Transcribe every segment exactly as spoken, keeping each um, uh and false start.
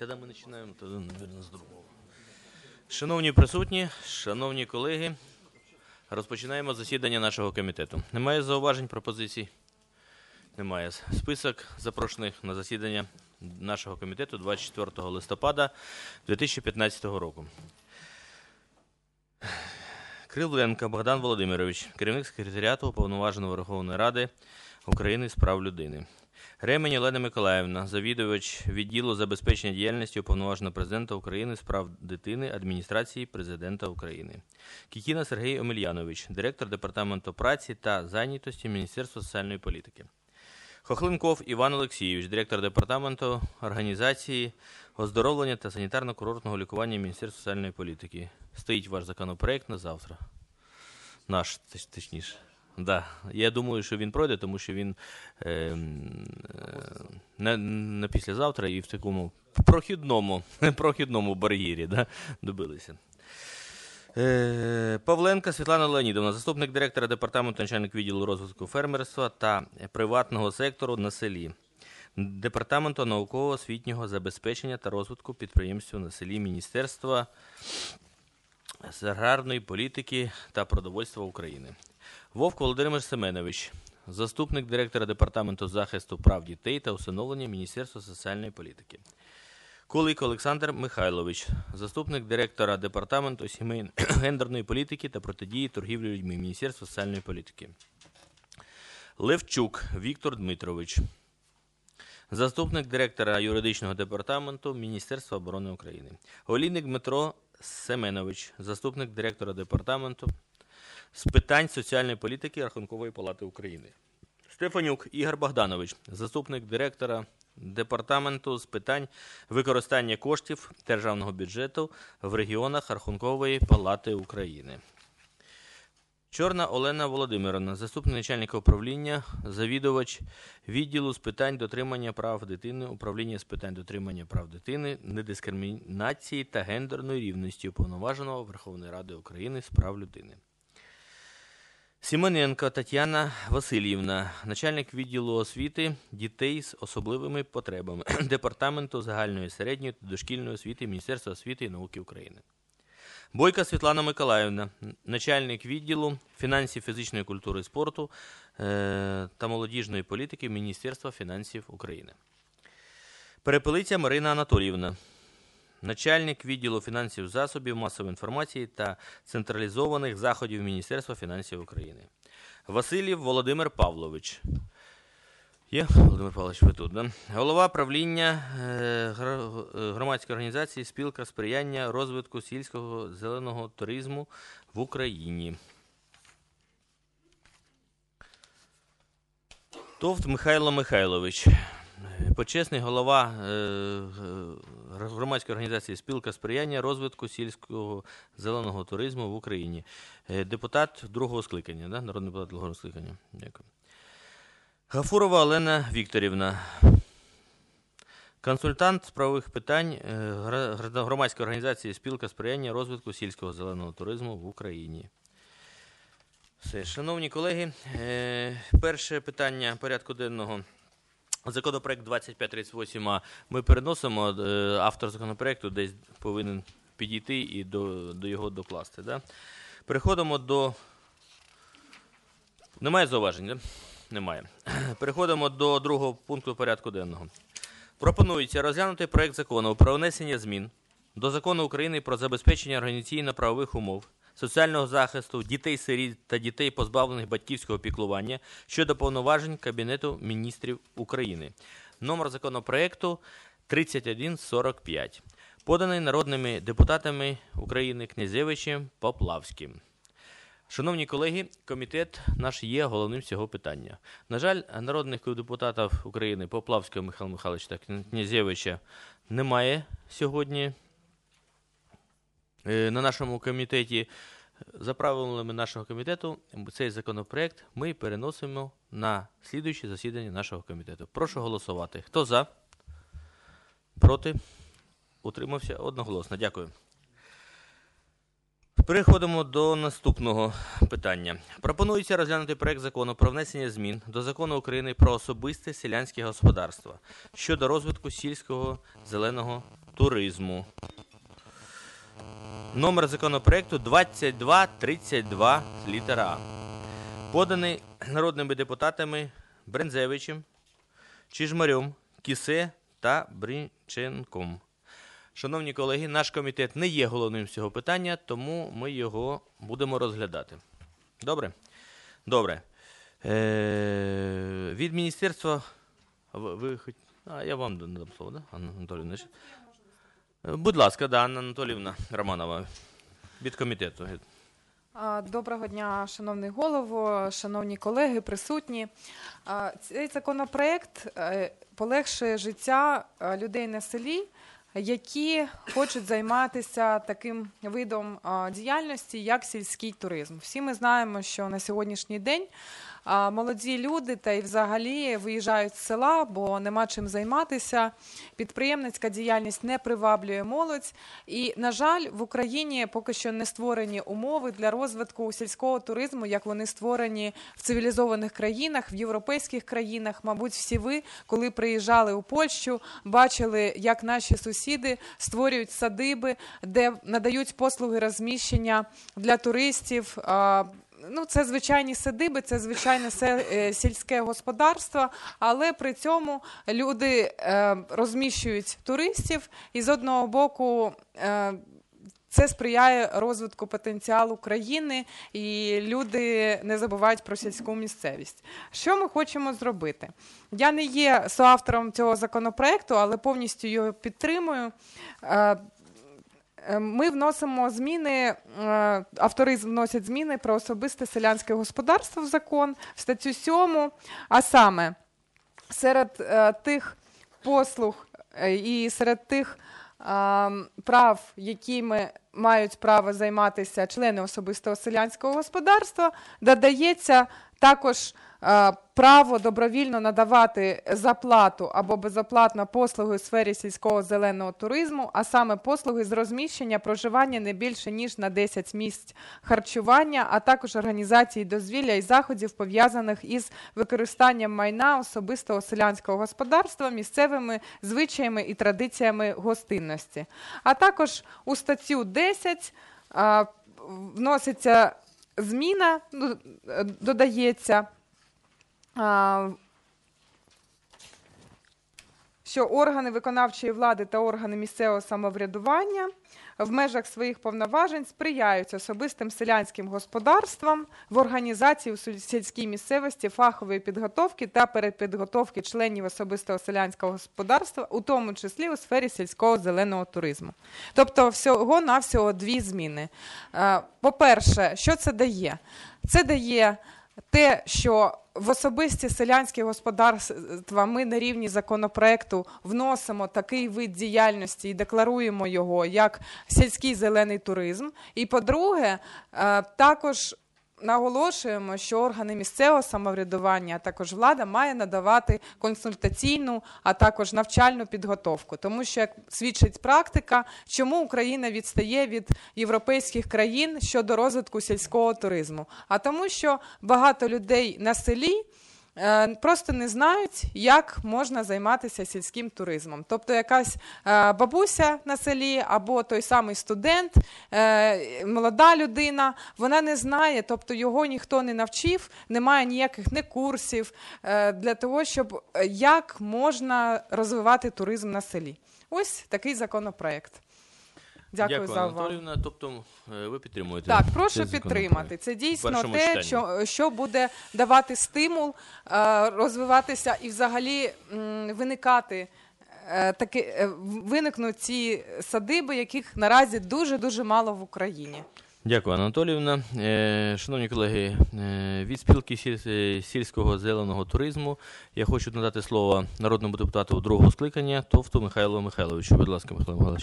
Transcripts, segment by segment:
Тоді ми починаємо, тоді, мабуть, з другого. Шановні присутні, шановні колеги, розпочинаємо засідання нашого комітету. Немає зауважень, пропозицій? Немає. Список запрошених на засідання нашого комітету двадцять четвертого листопада дві тисячі п'ятнадцятого року. Кривленко Богдан Володимирович, керівник секретаріату Уповноваженого Верховної Ради України з прав людини. Ремень Олена Миколаївна, завідувач відділу забезпечення діяльності Уповноваженого Президента України з прав дитини Адміністрації Президента України. Кікіна Сергій Омельянович, директор Департаменту праці та зайнятості Міністерства соціальної політики. Хохлинков Іван Олексійович, директор Департаменту організації оздоровлення та санітарно-курортного лікування Міністерства соціальної політики. Стоїть ваш законопроект на завтра. Наш, точніше. Да. Я думаю, що він пройде, тому що він е, е, на, на післязавтра і в такому прохідному, прохідному бар'єрі, да, добилися. Е, Павленко Світлана Леонідовна, заступник директора Департаменту, начальник відділу розвитку фермерства та приватного сектору на селі. Департаменту науково-освітнього забезпечення та розвитку підприємств на селі Міністерства з аграрної політики та продовольства України. Вовк Володимир Семенович, заступник директора Департаменту захисту прав дітей та усиновлення Міністерства соціальної політики. Кулик Олександр Михайлович, заступник директора Департаменту сімейної гендерної політики та протидії торгівлі людьми Міністерства соціальної політики. Левчук Віктор Дмитрович, заступник директора юридичного департаменту Міністерства оборони України. Олійник Дмитро Семенович, заступник директора департаменту з питань соціальної політики Рахункової палати України. Стефанюк Ігор Богданович, заступник директора департаменту з питань використання коштів державного бюджету в регіонах Рахункової палати України. Чорна Олена Володимирівна, заступник начальника управління, завідувач відділу з питань дотримання прав дитини, управління з питань дотримання прав дитини, недискримінації та гендерної рівності Уповноваженого Верховної Ради України з прав людини. Симоненко Тетяна Васильівна, начальник відділу освіти дітей з особливими потребами Департаменту загальної середньої та дошкільної освіти Міністерства освіти і науки України. Бойко Світлана Миколаївна, начальник відділу фінансів, фізичної культури і спорту е- та молодіжної політики Міністерства фінансів України. Перепелиця Марина Анатоліївна, начальник відділу фінансів засобів масової інформації та централізованих заходів Міністерства фінансів України. Васильєв Володимир Павлович. Є, Володимир Павлович, ви тут, да? Голова правління громадської організації «Спілка сприяння розвитку сільського зеленого туризму в Україні». Товт Михайло Михайлович, почесний голова громадської організації «Спілка сприяння розвитку сільського зеленого туризму в Україні». Депутат другого скликання, да? Народний депутат другого скликання. Дякую. Гафурова Олена Вікторівна, консультант з правових питань громадської організації «Спілка сприяння розвитку сільського зеленого туризму в Україні». Все, шановні колеги, перше питання порядку денного. Законопроект двадцять п'ять тридцять вісім А ми переносимо, автор законопроекту десь повинен підійти і до, до його докласти. Да? Переходимо до... Немає зауважень, да? Немає. Переходимо до другого пункту порядку денного. Пропонується розглянути проект закону про внесення змін до Закону України про забезпечення організаційно-правових умов соціального захисту дітей-сиріт та дітей, позбавлених батьківського піклування щодо повноважень Кабінету міністрів України. Номер законопроекту тридцять один сорок п'ять. Поданий народними депутатами України Князевичем, Поплавським. Шановні колеги, комітет наш є головним з цього питання. На жаль, народних депутатів України Поплавського Михайла Михайловича та Князевича немає сьогодні на нашому комітеті. За правилами нашого комітету цей законопроект ми переносимо на слідуюче засідання нашого комітету. Прошу голосувати. Хто за? Проти? Утримався? Одноголосно. Дякую. Переходимо до наступного питання. Пропонується розглянути проект закону про внесення змін до Закону України про особисте селянське господарство щодо розвитку сільського зеленого туризму. Номер законопроекту двадцять два тридцять два, літера А. Поданий народними депутатами Брензевичем, Чижмарем, Кісе та Бринченком. Шановні колеги, наш комітет не є головним з цього питання, тому ми його будемо розглядати. Добре? Добре. Е, від міністерства... Ви, ви хоч... А, я вам дам слово, да, Анна Анатоліївна? Будь ласка, да, Анна Анатоліївна Романова, від комітету. Доброго дня, шановний голово, шановні колеги, присутні. Цей законопроект полегшує життя людей на селі, які хочуть займатися таким видом діяльності, як сільський туризм. Всі ми знаємо, що на сьогоднішній день молоді люди та й взагалі виїжджають з села, бо нема чим займатися. Підприємницька діяльність не приваблює молодь. І, на жаль, в Україні поки що не створені умови для розвитку сільського туризму, як вони створені в цивілізованих країнах, в європейських країнах. Мабуть, всі ви, коли приїжджали у Польщу, бачили, як наші сусіди створюють садиби, де надають послуги розміщення для туристів. Ну, це звичайні садиби, це звичайне сільське господарство, але при цьому люди е, розміщують туристів, і з одного боку е, це сприяє розвитку потенціалу країни, і люди не забувають про сільську місцевість. Що ми хочемо зробити? Я не є соавтором цього законопроекту, але повністю його підтримую. Е, Ми вносимо зміни, автори вносять зміни про особисте селянське господарство в закон, в статтю сьому, а саме серед тих послуг і серед тих прав, якими мають право займатися члени особистого селянського господарства, додається також право добровільно надавати за плату або безоплатно послуги у сфері сільського зеленого туризму, а саме послуги з розміщення, проживання не більше, ніж на десять місць харчування, а також організації дозвілля і заходів, пов'язаних із використанням майна особистого селянського господарства, місцевими звичаями і традиціями гостинності. А також у статтю десять а, вноситься зміна, додається, що органи виконавчої влади та органи місцевого самоврядування в межах своїх повноважень сприяють особистим селянським господарствам в організації у сільській місцевості фахової підготовки та перепідготовки членів особистого селянського господарства, у тому числі у сфері сільського зеленого туризму. Тобто всього-навсього дві зміни. По-перше, що це дає? Це дає те, що в особисті селянські господарства ми на рівні законопроекту вносимо такий вид діяльності і декларуємо його як сільський зелений туризм. І, по-друге, також наголошуємо, що органи місцевого самоврядування, а також влада має надавати консультаційну, а також навчальну підготовку. Тому що, як свідчить практика, чому Україна відстає від європейських країн щодо розвитку сільського туризму? А тому, що багато людей на селі просто не знають, як можна займатися сільським туризмом. Тобто якась бабуся на селі або той самий студент, молода людина, вона не знає, тобто його ніхто не навчив, немає ніяких не курсів для того, щоб як можна розвивати туризм на селі. Ось такий законопроект. Дякую, Дякую, за увагу. Анатоліївна. Тобто ви підтримуєте? Так, прошу підтримати. Це дійсно те, що, що буде давати стимул е, розвиватися і взагалі м, виникати, е, таки, е, виникнуть ці садиби, яких наразі дуже-дуже мало в Україні. Дякую, Анна Анатоліївна. Е, шановні колеги, е, від спілки сільського зеленого туризму я хочу надати слово народному депутату другого скликання Товту Михайлу Михайловичу. Будь ласка, Михайло Михайлович.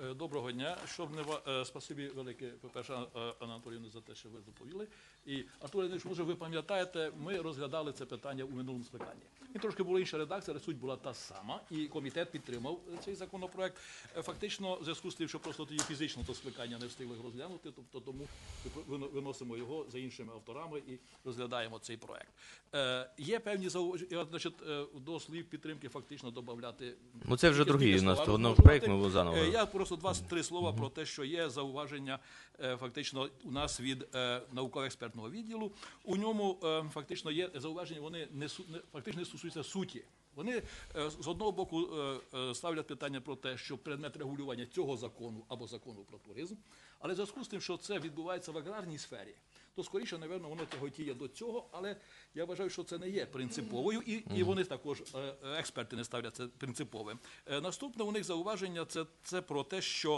Доброго дня. Щоб не ва- спасибі велике, по-перше, Анна Анатоліївна, за те, що ви доповіли. І, Артур Леонідович, може, ви пам'ятаєте, ми розглядали це питання у минулому скликанні. І трошки була інша редакція, але суть була та сама, і комітет підтримав цей законопроект. Фактично, в зв'язку з тим, що просто тоді фізично то скликання не встигли розглянути, тобто тому виносимо його за іншими авторами і розглядаємо цей проект. Е, є певні зауваження, значить, до слів підтримки фактично додати. Ну це вже другий у нас слова одного проект, ми заново. Я просто два-три слова про те, що є зауваження фактично у нас від науково-експертного відділу. У ньому фактично є зауваження, вони не, фактично не стосуються суті. Вони з одного боку ставлять питання про те, що предмет регулювання цього закону або закону про туризм, але в зв'язку з тим, що це відбувається в аграрній сфері, то скоріше, напевно, воно тяготіє до цього, але я вважаю, що це не є принциповою, і, і вони також, експерти, не ставлять це принциповим. Наступне у них зауваження це, це про те, що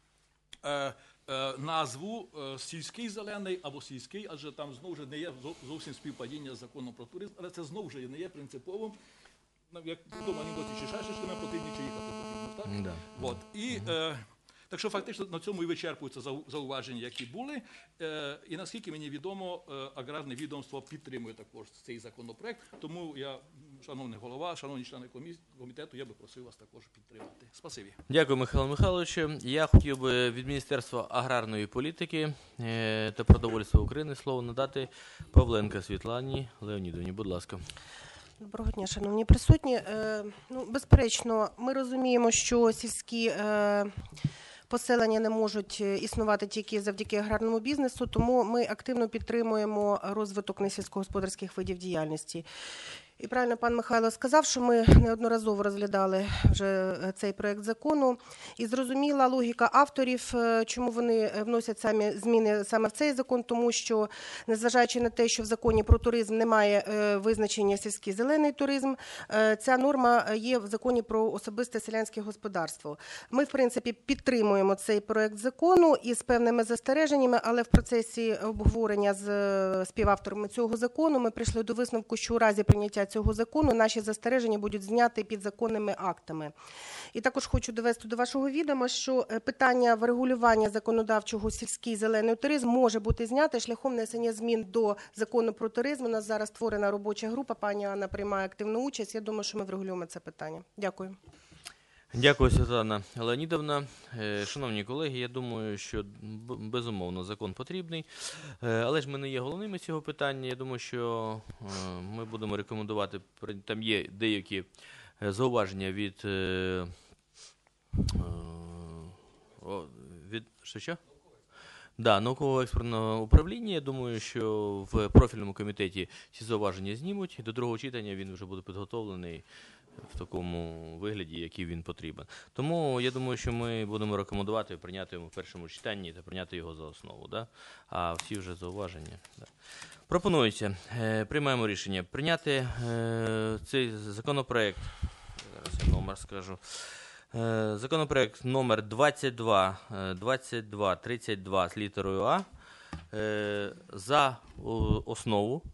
е, е, назву е, сільський зелений або сільський, адже там знову ж не є зовсім співпадіння з законом про туризм, але це знову ж не є принциповим. Як вдома анекдоті, чи шашечками потрібні, чи їхати потрібно, так? Да. От. І, е, так що фактично на цьому і вичерпуються зауваження, які були. Е, і наскільки мені відомо, е, аграрне відомство підтримує також цей законопроект. Тому я, шановний голова, шановні члени комітету, я би просив вас також підтримати. Спасибі. Дякую, Михайло Михайловичу. Я хотів би від Міністерства аграрної політики е, та продовольства України слово надати Павленко Світлані Леонідовні. Будь ласка. Доброго дня, шановні присутні. Ну, безперечно, ми розуміємо, що сільські поселення не можуть існувати тільки завдяки аграрному бізнесу, тому ми активно підтримуємо розвиток несільськогосподарських видів діяльності. І правильно пан Михайло сказав, що ми неодноразово розглядали вже цей проект закону. І зрозуміла логіка авторів, чому вони вносять самі зміни саме в цей закон, тому що, незважаючи на те, що в законі про туризм немає визначення сільський зелений туризм, ця норма є в законі про особисте селянське господарство. Ми, в принципі, підтримуємо цей проект закону із певними застереженнями, але в процесі обговорення з співавторами цього закону ми прийшли до висновку, що у разі прийняття цього закону наші застереження будуть зняті підзаконними актами. І також хочу довести до вашого відома, що питання врегулювання законодавчого сільський зелений туризм може бути знято шляхом внесення змін до закону про туризм. У нас зараз створена робоча група, пані Анна приймає активну участь. Я думаю, що ми врегулюємо це питання. Дякую. Дякую, Світлана Леонідовна. Шановні колеги, я думаю, що безумовно закон потрібний, але ж ми не є головними з цього питання. Я думаю, що ми будемо рекомендувати, там є деякі зауваження від, від що, що? Да, науково-експертного управління. Я думаю, що в профільному комітеті ці зауваження знімуть, і до другого читання він вже буде підготовлений в такому вигляді, який він потрібен. Тому я думаю, що ми будемо рекомендувати прийняти його в першому читанні та прийняти його за основу. Да? А всі вже зауваження. Да. Пропонується, е, приймаємо рішення прийняти е, цей законопроект, зараз я номер скажу, е, законопроект номер двадцять два, двадцять два тридцять два з літерою А е, за о, основу.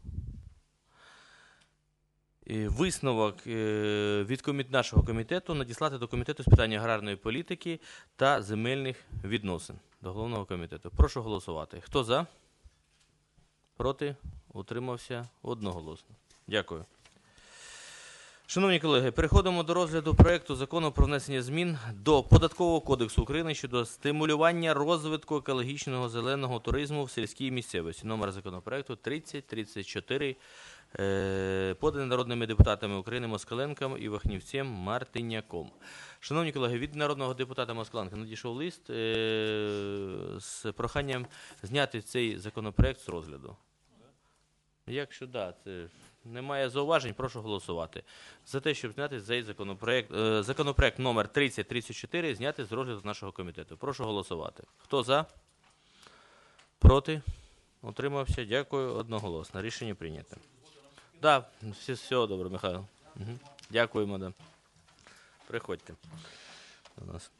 Висновок від коміт... нашого комітету надіслати до Комітету з питань аграрної політики та земельних відносин, до головного комітету. Прошу голосувати. Хто за? Проти? Утримався? Одноголосно. Дякую. Шановні колеги, переходимо до розгляду проекту закону про внесення змін до Податкового кодексу України щодо стимулювання розвитку екологічного зеленого туризму в сільській місцевості. Номер законопроекту тридцять тридцять чотири. Поданий народними депутатами України Москаленком і Вахнівцем Мартиняком. Шановні колеги, від народного депутата Москаленка надійшов лист е- з проханням зняти цей законопроект з розгляду. Якщо да, це немає зауважень, прошу голосувати. За те, щоб зняти цей законопроект, е- законопроект номер тридцять тридцять чотири, зняти з розгляду нашого комітету. Прошу голосувати. Хто за? Проти? Утримався? Дякую. Одноголосно. Рішення прийнято. Так, да, все, все добре, Михайло. Угу. Дякуємо, да. Приходьте до нас.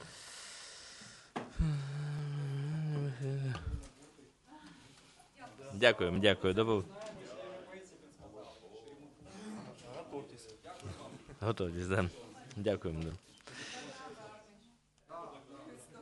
Дякуємо, дякую. Добав... Готовтесь, да. Дякуємо. Да.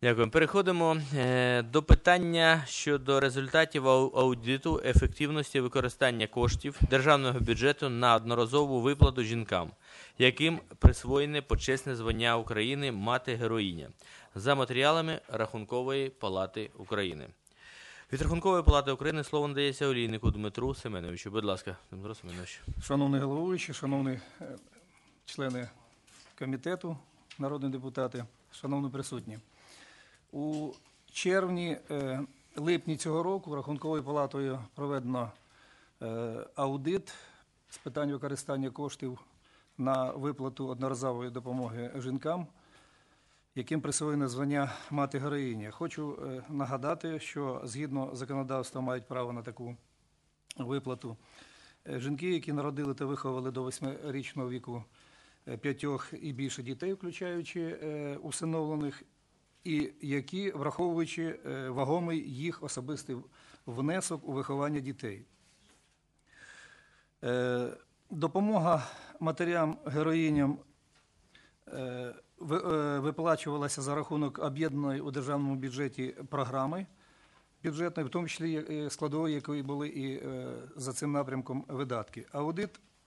Дякую. Переходимо е, до питання щодо результатів ау- аудиту ефективності використання коштів державного бюджету на одноразову виплату жінкам, яким присвоєне почесне звання України «Мати-героїня» за матеріалами Рахункової палати України. Від Рахункової палати України слово надається олійнику Дмитру Семеновичу. Будь ласка, Дмитро Семенович. Шановний головуючий, шановні е, члени комітету, народні депутати, шановні присутні. У червні-липні цього року Рахунковою палатою проведено е, аудит з питань використання коштів на виплату одноразової допомоги жінкам, яким присвоєне звання «Мати-героїня». Хочу е, нагадати, що згідно законодавства мають право на таку виплату е, жінки, які народили та виховали до восьмирічного віку е, п'ятьох і більше дітей, включаючи е, усиновлених, і які, враховуючи е, вагомий їх особистий внесок у виховання дітей. Е, допомога матерям-героїням е, виплачувалася за рахунок об'єднаної у державному бюджеті програми бюджетної, в тому числі складової, якої були і е, за цим напрямком видатки. Аудит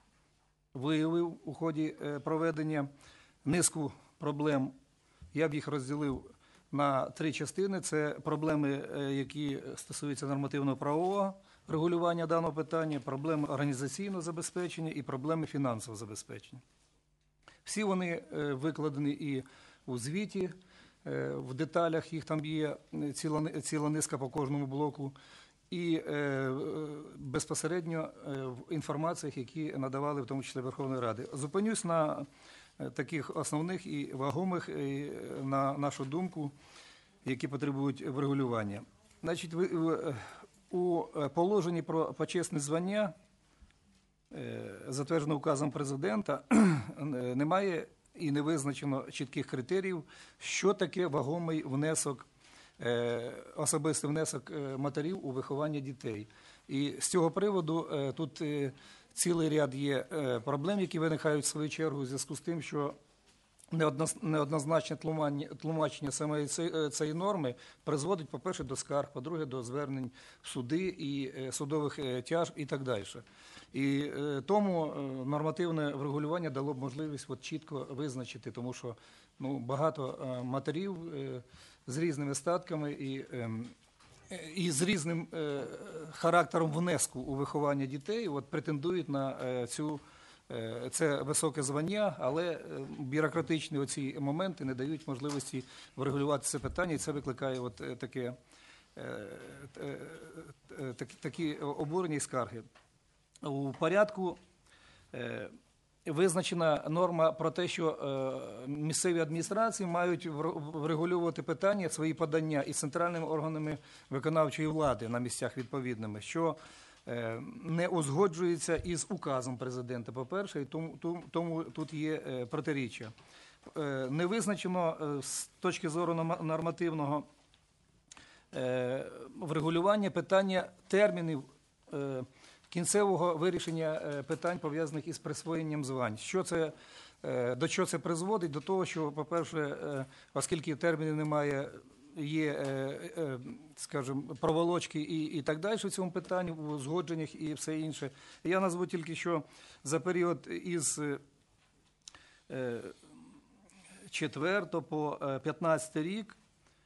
виявив у ході е, проведення низку проблем. Я б їх розділив на три частини. Це проблеми, які стосуються нормативно-правового регулювання даного питання, проблеми організаційного забезпечення і проблеми фінансового забезпечення. Всі вони викладені і у звіті, в деталях їх там є ціла, ціла низка по кожному блоку, і безпосередньо в інформаціях, які надавали в тому числі Верховної Ради. Зупинюсь на таких основних і вагомих, і, на нашу думку, які потребують врегулювання. Значить, у положенні про почесне звання, затверджено указом президента, немає і не визначено чітких критеріїв, що таке вагомий внесок, особистий внесок матерів у виховання дітей. І з цього приводу тут цілий ряд є проблем, які виникають в свою чергу у зв'язку з тим, що неоднозначне тлумачення самої цієї норми призводить, по-перше, до скарг, по-друге, до звернень в суди і судових тяжб і так далі. І тому нормативне врегулювання дало б можливість от чітко визначити, тому що ну, багато матерів з різними статками і і з різним е, характером внеску у виховання дітей от, претендують на е, цю, е, це високе звання, але бюрократичні оці моменти не дають можливості врегулювати це питання, і це викликає от, е, таке, е, е, е, так, такі обурення і скарги. У порядку е, визначена норма про те, що е, місцеві адміністрації мають врегулювати питання, свої подання із центральними органами виконавчої влади на місцях відповідними, що е, не узгоджується із указом президента, по-перше, і тому, тому, тому тут є е, протиріччя. Е, не визначено е, з точки зору нормативного е, врегулювання питання термінів е, кінцевого вирішення питань, пов'язаних із присвоєнням звань. Що це, до чого це призводить? До того, що, по-перше, оскільки термінів немає, є, скажімо, проволочки і, і так далі в цьому питанні, в узгодженнях і все інше. Я назву тільки, що за період із четвертого по п'ятнадцятий рік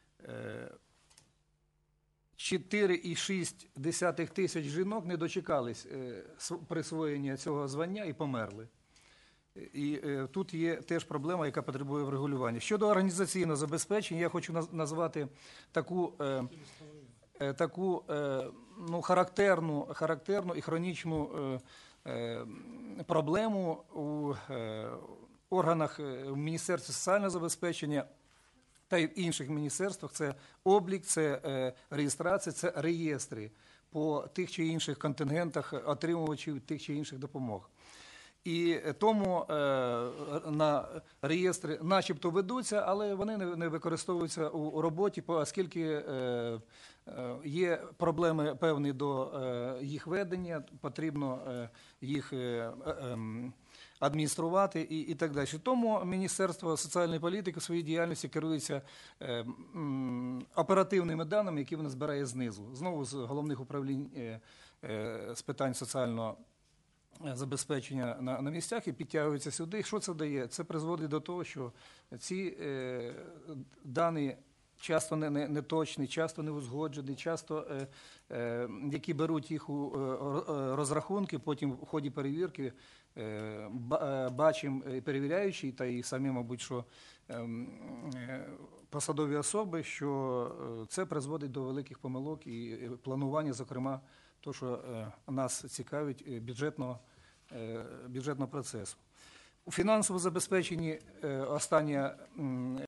чотири цілих шість десятих тисяч жінок не дочекались присвоєння цього звання і померли. І тут є теж проблема, яка потребує врегулювання. Щодо організаційного забезпечення, я хочу назвати таку, таку ну, характерну, характерну і хронічну проблему у органах Міністерства соціального забезпечення та й в інших міністерствах. Це облік, це е, реєстрація, це реєстри по тих чи інших контингентах отримувачів тих чи інших допомог. І тому е, на реєстри начебто ведуться, але вони не, не використовуються у, у роботі, оскільки е, е, є проблеми певні до е, їх ведення, потрібно е, їх е, е, адмініструвати і, і так далі. Тому Міністерство соціальної політики у своїй діяльності керується е, м, оперативними даними, які воно збирає знизу. Знову з головних управлінь е, е, з питань соціального забезпечення на, на місцях і підтягуються сюди. Що це дає? Це призводить до того, що ці е, дані часто не, не, не точні, часто не узгоджені, часто, е, е, які беруть їх у е, розрахунки, потім в ході перевірки е, бачимо і перевіряючі, та і самі, мабуть, що е, е, посадові особи, що це призводить до великих помилок і планування, зокрема, то, що е, нас цікавить бюджетного, е, бюджетного процесу. У фінансовому забезпеченні е, остання